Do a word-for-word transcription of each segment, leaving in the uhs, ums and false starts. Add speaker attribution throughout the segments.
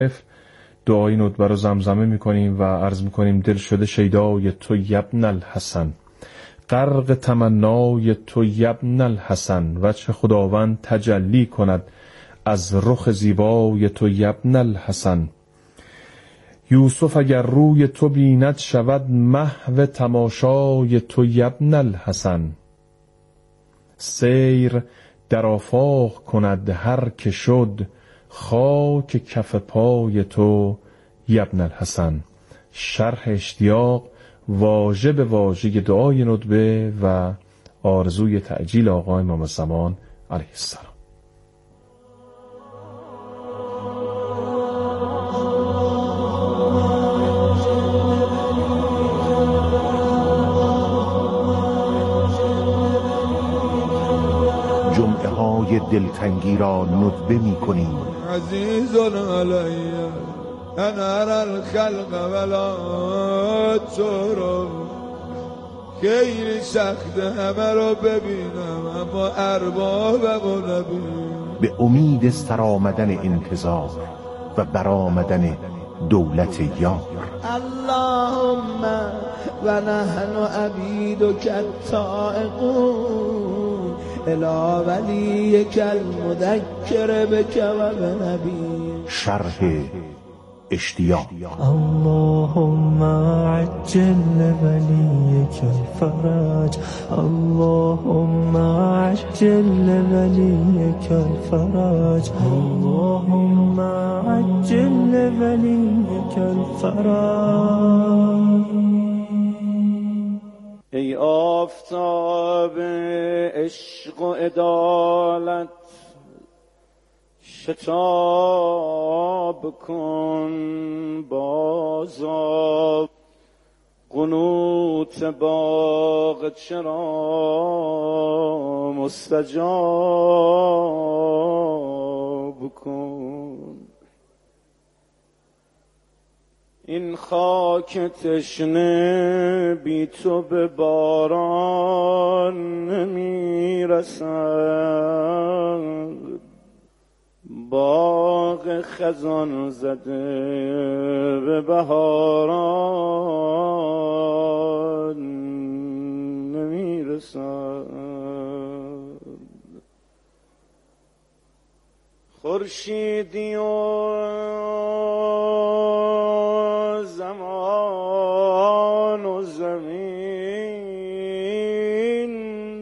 Speaker 1: دعای ندبه رو زمزمه میکنیم و عرض میکنیم دل شده شیدای تو یبن الحسن، غرق تمنای تو یبن الحسن، وجه خداوند تجلی کند از رخ زیبای تو یبن الحسن. یوسف اگر روی تو بیند شود محو تماشای تو یبن الحسن، سیر در آفاق کند هر که شد خاک کف پای تو یبن الحسن. شرح اشتیاق واژه به واژه دعای ندبه و آرزوی تعجیل آقا امام زمان علیه السلام.
Speaker 2: جمعه های دلتنگی را ندبه می کنیم.
Speaker 3: عزیزون علیه انا الخلق ولا ترو، خیلی سخته همه رو ببینم اما اربابمو نبینم.
Speaker 2: به امید سرآمدن انتظار و برآمدن دولت یار.
Speaker 4: اللهم و نحن عبیدک الطائعون الی ولیک المذکر بک و بنبی.
Speaker 2: شرح اشتیاق.
Speaker 5: اللهم عجل لولیک الفرج، اللهم عجل لولیک الفرج، اللهم عجل لولیک الفرج.
Speaker 6: ای آفتاب عشق و عدالت شتاب کن بازا، قنوت باغ چرا مستجاب کن. این خاک تشنه بی تو به باران نمی رسد، باغ خزان زده به بهاران نمی رسد. خورشیدی و زمان و زمین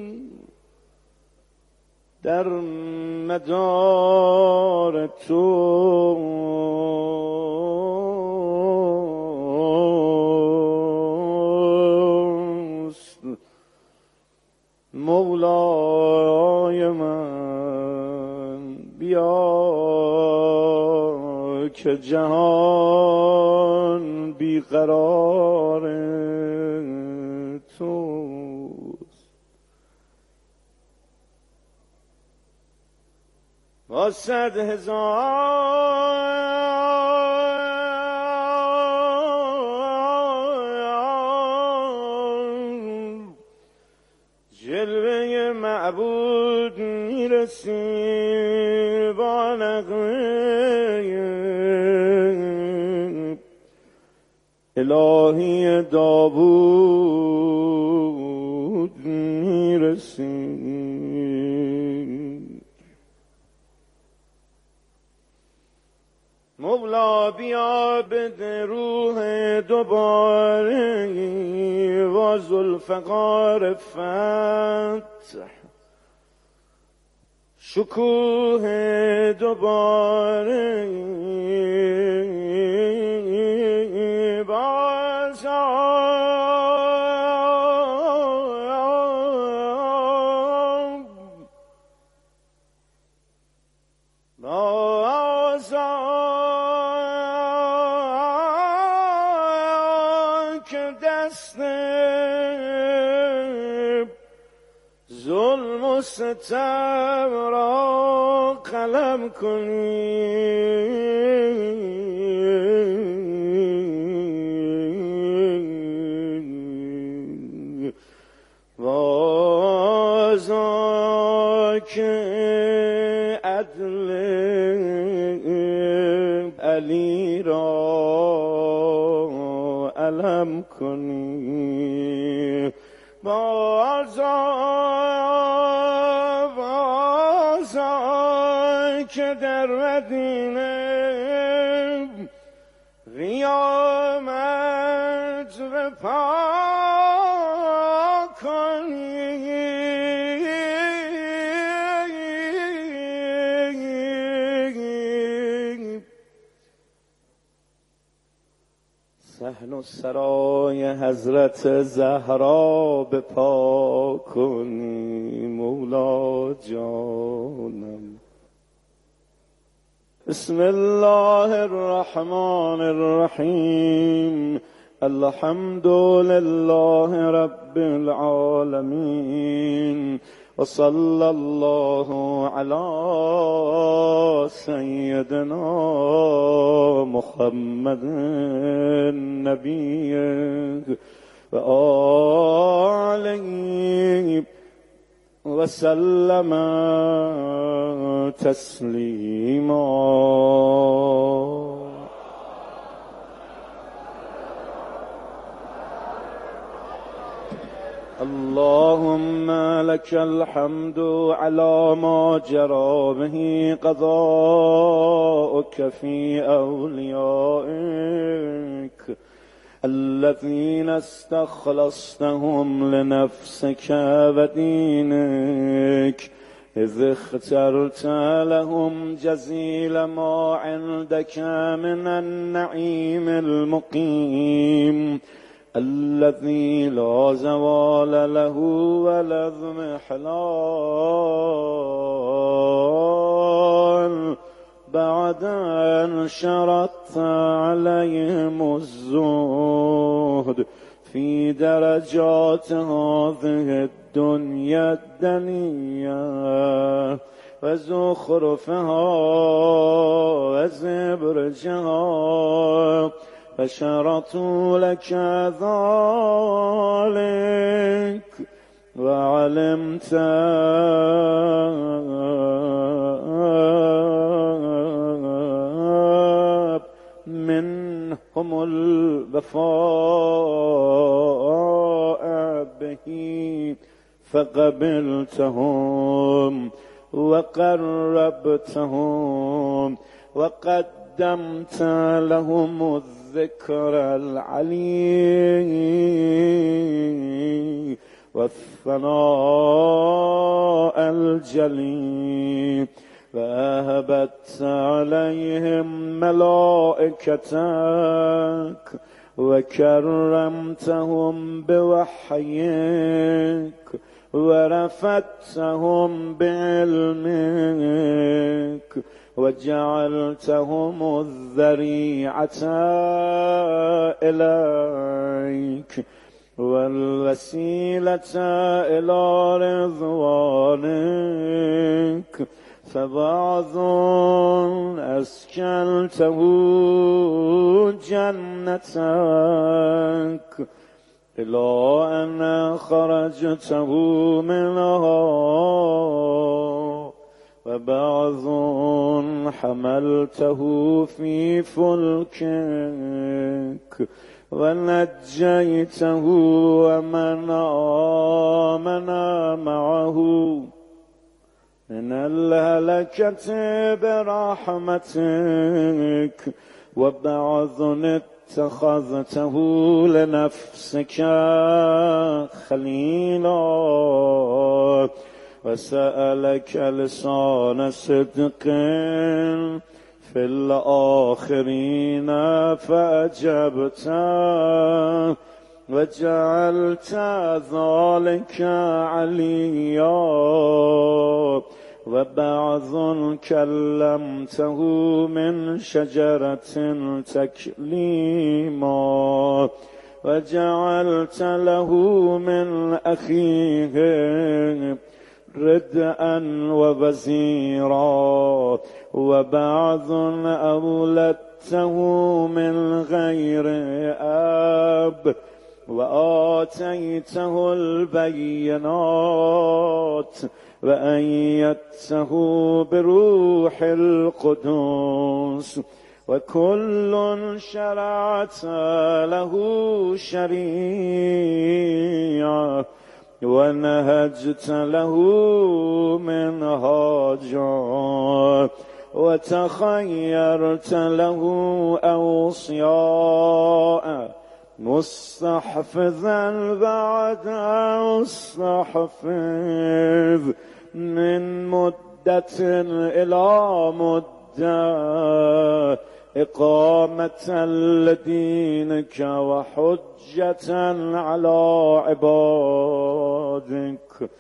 Speaker 6: در مدار توست مولای من. بیا که جهان بیقرار توست. با صد هزار جلوه معبود میرسی، با نغمه الهی داوود میرسی. مولا بیا بده روح دوباره و ذوالفقار فتح، شکوه دوباره ظلم و ستم را قلم کنی، وازا که عدل علی دلی را علم کنی. بازا بازا که در مدینه قیامت به پا کنی. صحن و سرای حضرت زهرا به پا کنی مولا جانم. بسم الله الرحمن الرحیم. الحمد لله رب العالمین و صلی الله علی سیدنا محمد نبی و آله و سلم تسلیما. اللهم لك الحمد على ما جرى به قضاؤك في أوليائك الذين استخلصتهم لنفسك ودينك، إذ اخترت لهم جزيل ما عندك من النعيم المقيم الذي لا زوال له ولا اضمحلال، بعد أن شرطت عليهم الزهد في درجات هذه الدنيا الدنيا وزخرفها وزبرجها، فشرطوا لك ذلك وعلمت منهم الوفاء به فقبلتهم وقربتهم وقدمت لهم الذكر العلي والثناء الجلي، وأهبت عليهم ملائكتك وكرمتهم بوحيك ورفعتهم بعلمك وجعلتهم الذريعة إليك والوسيلة إلى رضوانك، فبعض أسكنته جنتك إلى أن خرجته منها، وبعض حملته في فلكك ونجيته ومن آمن معه من الهلكة برحمتك، وبعض اتخذته لنفسك خليلا وسألك لسان صدق في الآخرين فأجبت وجعلت ذلك عليا، وبعض كلمته من شجرة تكليما وجعلت له من أخيه ردءا ووزيرا، وبعض أولدته من غير أب وآتيته البينات وأيدته بروح القدس وكل شرعت له شريعة ونهجت له منهاجا وتخيرت له أوصياء مستحفظا بعد مستحفظ من مدة إلى مدة إقامة لدينك وحجة على عبادك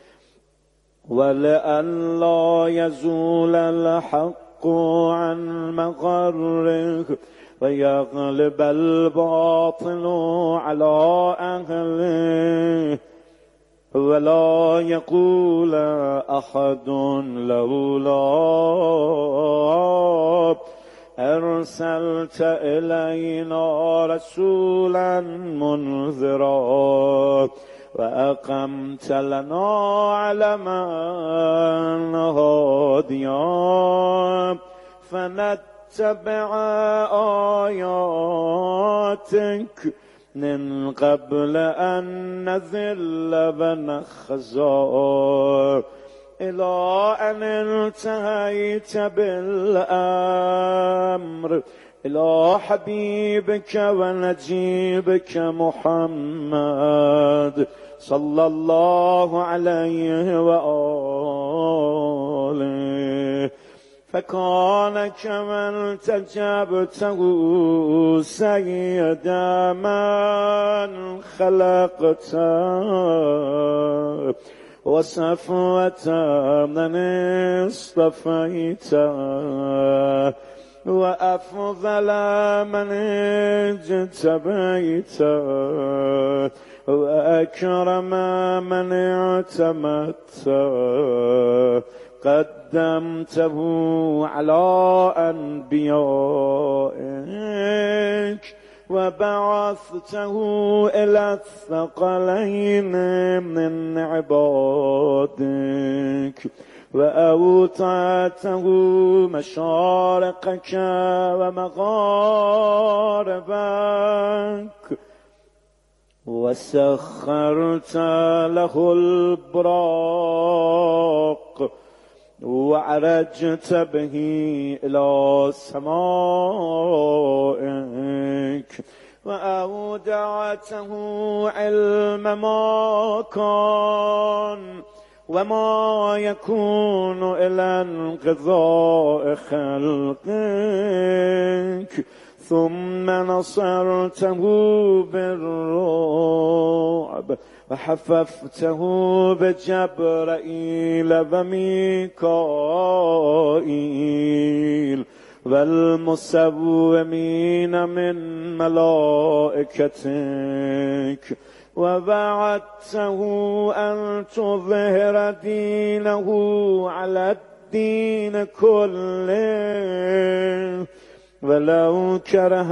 Speaker 6: ولئلا يزول الحق عن مغره ويغلب الباطل على أهله ولا يقول أحد لولا أرسلت إلينا رسولا منذرا وأقمت لنا علما هاديا فنتبع آياتك من قبل أن نذل ونخزى إلى أن انتهيت بالأمر إلى حبيبك ونجيبك محمد صلى الله عليه وآله فكان كمن تجبته سيد من خلقته وصفوة من اصطفيت وأفضل من اجتبيت وأكرم من اعتمدت قدمته على أنبيائك وبعثته إلى الثقلين من عبادك وأوطعته مشارقك ومغاربك وسخرت له البراق وعرجت به إلى سمائك وأودعته علم ما كان وما يكون إلى انقضاء خلقك ثم نصرته بالرعب وحففته بجبرائيل وميكائيل والمسومين من ملائكتك ووعدته أن تظهر دينه على الدين كله ولو كره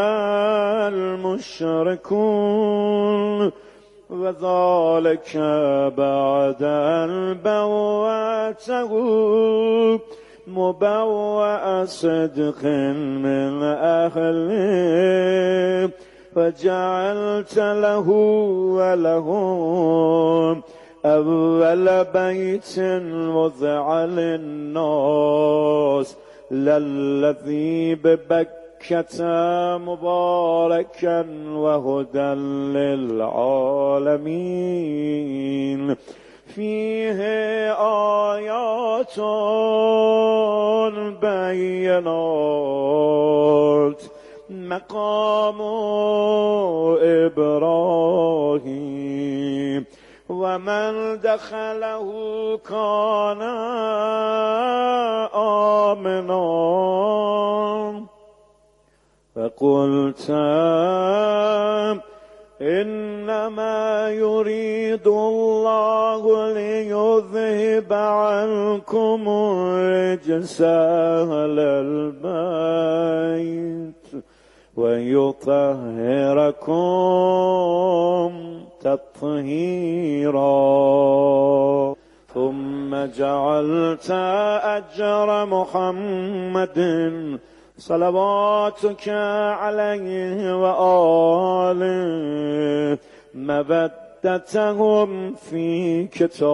Speaker 6: المشركون وذلك بعد أن بوأته مبوأ صدق من أهله فجعلت له ولهم أول بيت وضع للناس للذي ببكة مباركا وهدى للعالمين فيه آيات بينات مقام إبراهيم ومن دخله كان آمنا فقلت إنما يريد الله ليذهب عنكم الرجس أهل البيت ويطهركم تطهيرا ثم جعلت أجر محمد صلواتك عليه وآله مودتهم في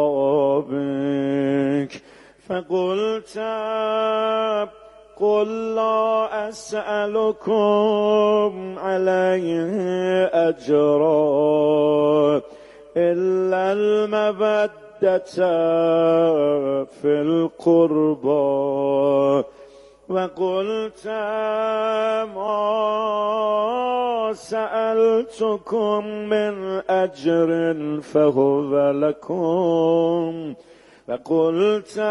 Speaker 6: كتابك. فقلت قل لا أسألكم عليه أجرا إلا المودة في القربى. وقلت ما سألتكم من أجر فهو لكم. وقلت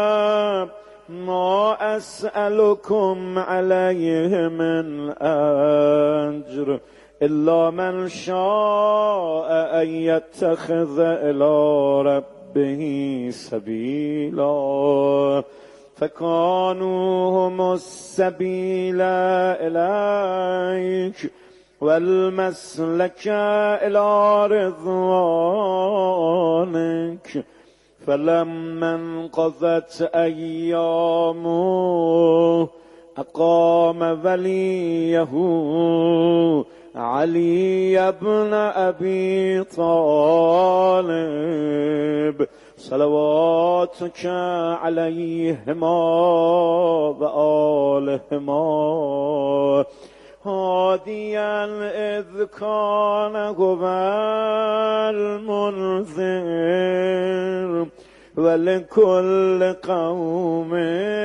Speaker 6: ما أسألكم عليه من أجر إلا من شاء أن يتخذ إلى ربه سبيلا. فكانوا هم السبيل إليك والمسلك إلى رضوانك. فلما انقضت أيامه أقام وليه علي بن أبي طالب صلواتك عليهما وآلهما هاديا إذ كان هو المنذر ولكل قوم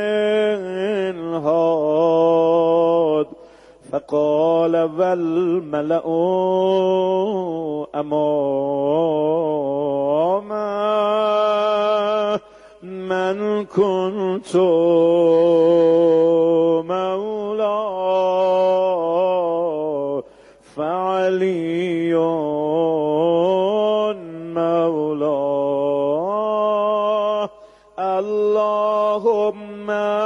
Speaker 6: هاد. فقال والملأ أمامه من كنت مولاه فعلي مولاه. اللهم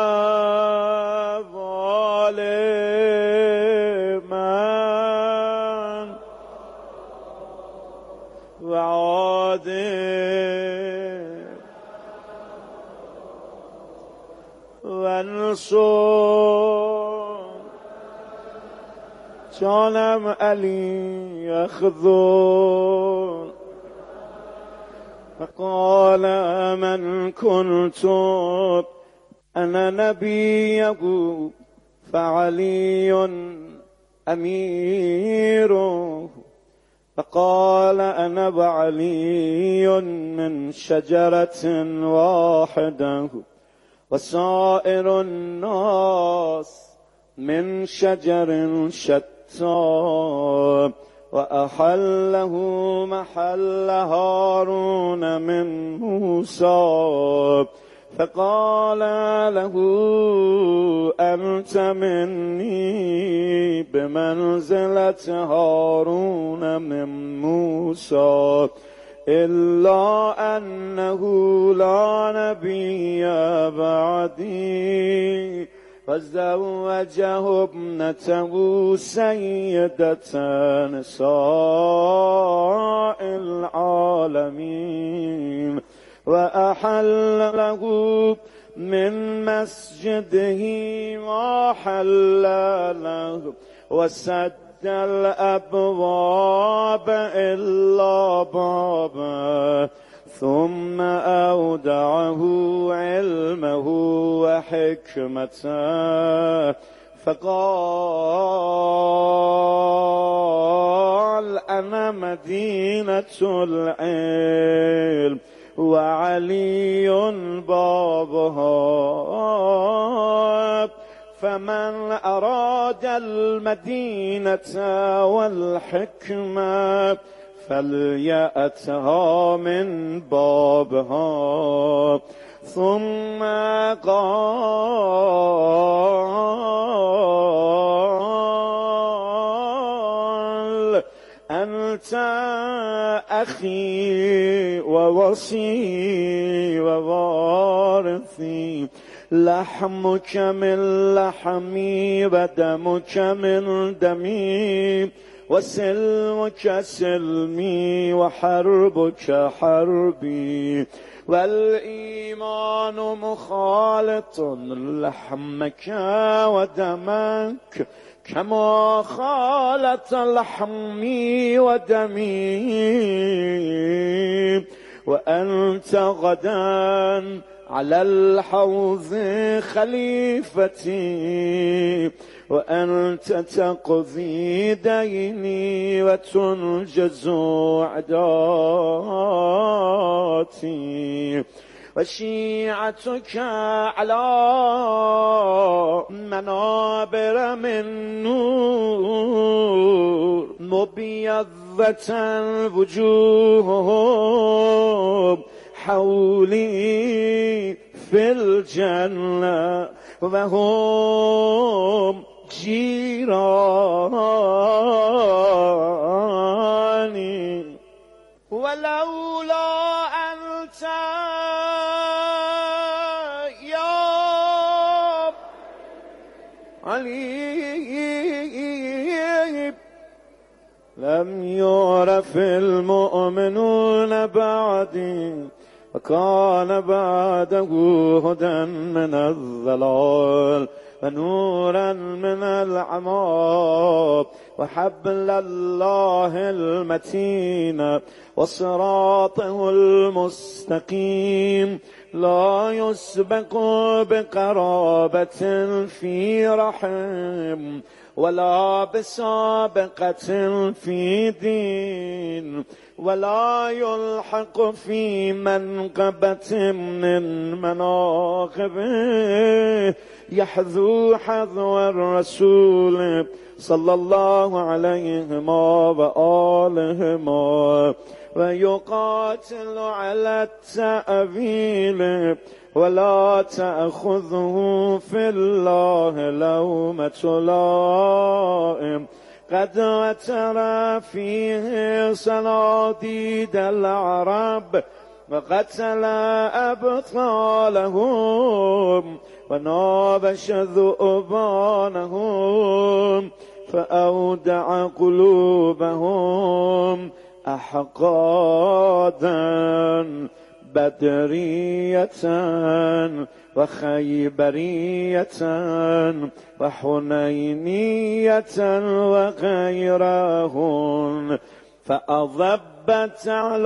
Speaker 6: ظالما وعادل وانصر جانم علی اخذون. فقال من كنت أنا نبيه فعلي أميره. فقال أنا وعلي من شجرة واحدة وسائر الناس من شجر شتى. وأحله محل هارون من موسى. فقال له أنت مني بمنزلة هارون من موسى إلا أنه لا نبي بعدي. فزوجه ابنته سيدة نساء العالمين. وأحل له من مسجده ما حل له وسد الأبواب إلا بابا. ثم أودعه علمه وحكمته. فقال أنا مدينة العلم وعلي بابها. فمن أراد المدينة والحكمة فليأتها من بابها. ثم قال أنت أخي ووصي ووارثي لحمك من لحمي ودمك من دمي وسلمك سلمي وحربك حربي والإيمان مخالط لحمك ودمك كما خالط لحمي ودمي وأنت غدا على الحوض خليفتي وأنت تقضي ديني وتنجز عداتي وشيعتك على منابر من نور مبيضة وجوههم حولي في الجنة وهم جيراني ولولا أنت يا علي لم يعرف المؤمنون بعدي وكان بعده هدى من الضلال ونورا من العمى وحبل الله المتين وصراطه المستقيم لا يسبق بقرابة في رحم ولا بسابقة في دين ولا يلحق في منقبة من مناقبه يحذو حذو الرسول صلى الله عليهما وآلهما ويقاتل على التأويل ولا تأخذه في الله لومة لائم قد وترى فيه صناديد العرب وقتل أبطالهم ونابش ذؤبانهم فأودع قلوبهم أحقادا بدرية وخيبرية وحنينية وغيرهن فأضبت على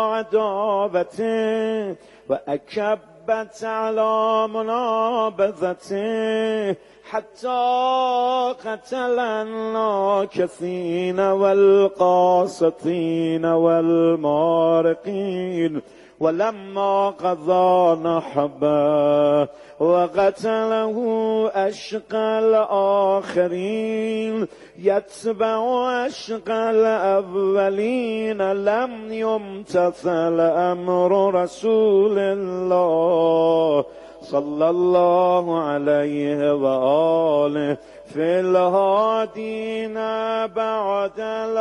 Speaker 6: عداوته وأكبت على منابذته حتى قتل الناكثين والقاسطين والمارقين ولما قضى نحبه وقتله أشقى الآخرين يتبع أشقى الأولين لم يمتثل أمر رسول الله صلى الله عليه وآله في الهادين بعد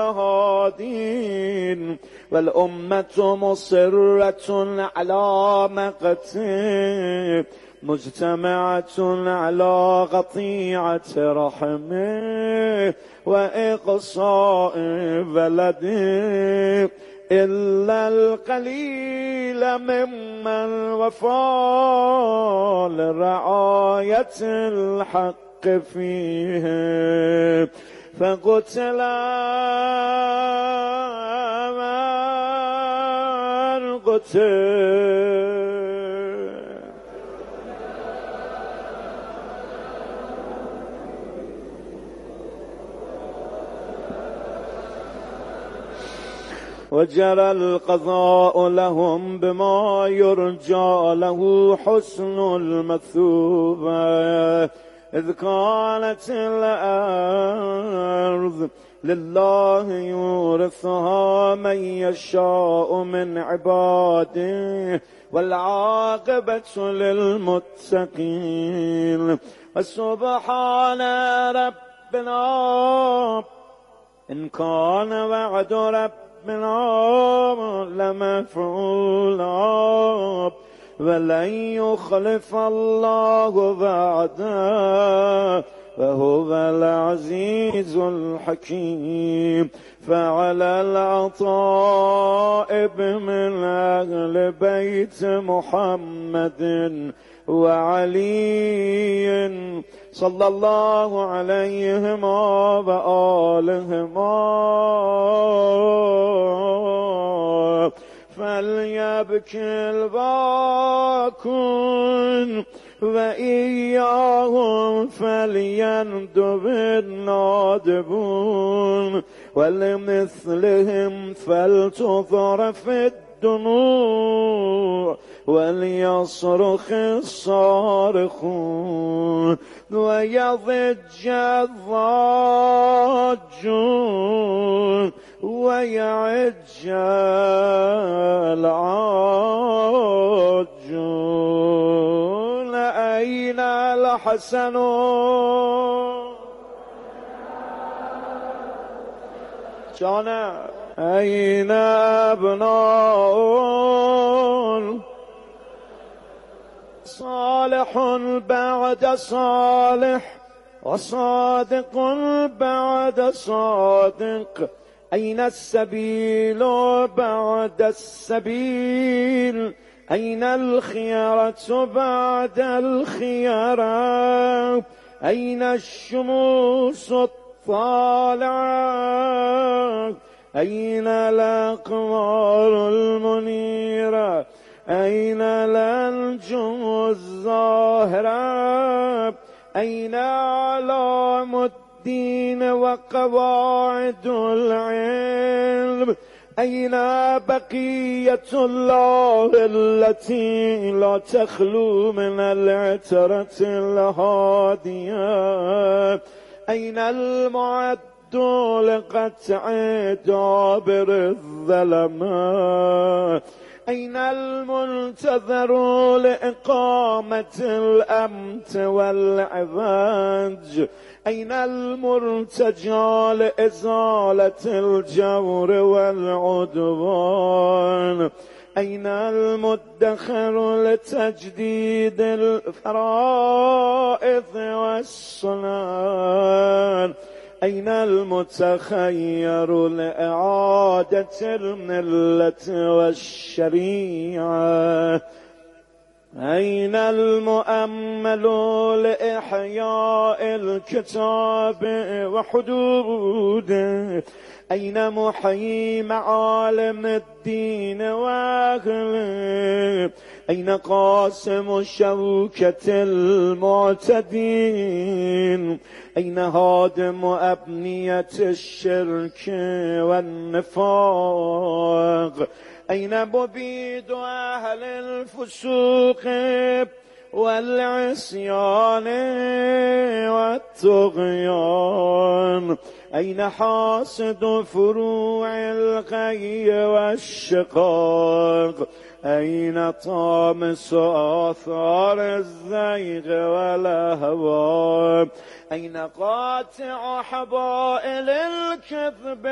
Speaker 6: الهادين والأمة مصرة على مقته مجتمعة على قطيعة رحمه وإقصاء بلده إلا القليل ممن وفى لرعاية الحق فيه فقتل من قتل وجرى القضاء لهم بما يرجى له حسن المثوبة إذ كانت الأرض لله يورثها من يشاء من عباده والعاقبة للمتقين وسبحان ربنا إن كان وعد ربنا لمفعولا ولن يخلف الله وعده وهو العزيز الحكيم. فعلى العطائب من أهل بيت محمد وعلي صلى الله عليهما وآلهما فليبكي الباكون وإياهم فليندب النادبون ولمثلهم فلتضرف الدموع وليصرخ الصارخون ويضج الضاجون ويعج العاجون. أين الحسن جانا أين أبناء صالح بعد صالح وصادق بعد صادق. أين السبيل بعد السبيل أين الخيرة بعد الخيرة أين الشموس الطالعة أين الأقمار المنيرة أين الأنجم الزاهرة أين أعلام الدين وقواعد العلم أين بقية الله التي لا تخلو من العترة الهادية أين المعد لقطع دابر الظلمات أين المنتظر لإقامة الأمن والعفاف أين المرتجى لإزالة الجور والعدوان أين المدخر لتجديد الفرائض والسنن أين المتخير لإعادة الملة والشريعة أين المؤمل لإحياء الكتاب وحدوده أين محيي معالم الدين وأهله أين قاسم شوكة المعتدين أين هادم أبنية الشرك والنفاق أين مبيد أهل الفسوق والعصيان والطغيان أين حاصد فروع الغي والشقاق أين طامس آثار الزيغ والأهواء أين قاطع حبائل الكذب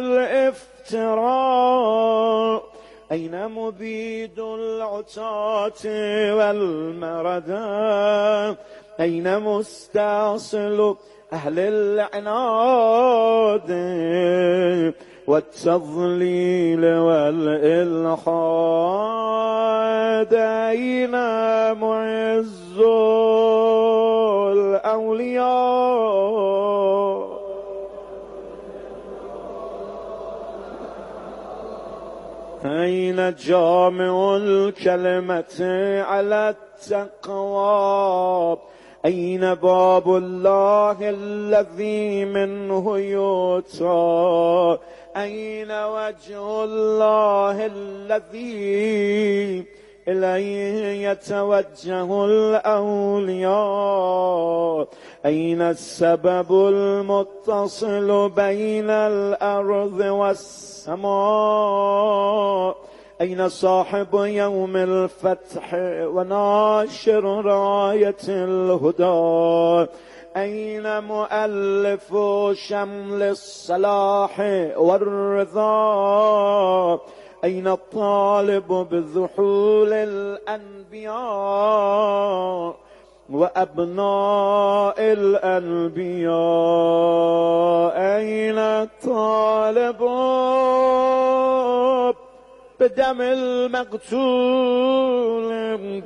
Speaker 6: والافتراء أين مبيد العتاة والمردى أين مستأصل أهل العناد والتضليل والإلحاد أين معز الأولياء أين جامع الكلمة على التقوى أين باب الله الذي منه يؤتى أين وجه الله الذي إليه يتوجه الأولياء أين السبب المتصل بين الأرض والسماء أين صاحب يوم الفتح وناشر راية الهدى أين مؤلف شمل الصلاح والرضا أين الطالب بذحول الأنبياء وأبناء الأنبياء أين الطالب بدم المقتول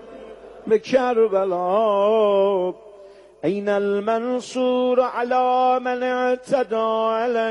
Speaker 6: بكربلاء أين المنصور على من اعتدى عليه